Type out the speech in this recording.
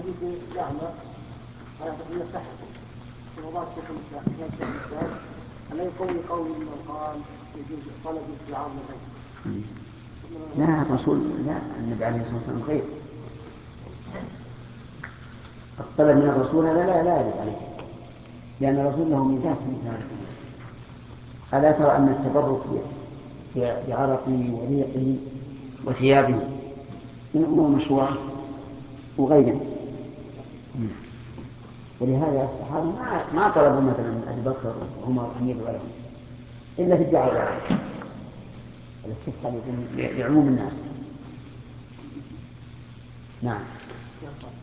حديث الأعمى على تقدير صح وضع الشيخ الإسلام ألا يقوي قول من قال يجوز طلب الدعاء من غيره. لا الرسول لا النبي عليه الصلاة والسلام غير الطلب من الرسول هذا لا يجب عليه لأن الرسول له ميزات من هذا. ألا ترى أن التبرك بعرقه وريقه وثيابه من أمور مشروعة وغيره. ولهذا الصحابة ما طلبوا مثلا من أبي بكر وعمر أن يدعو لهم إلا في الدعاء لهم. الاستسقاء يكون لعموم الناس. نعم.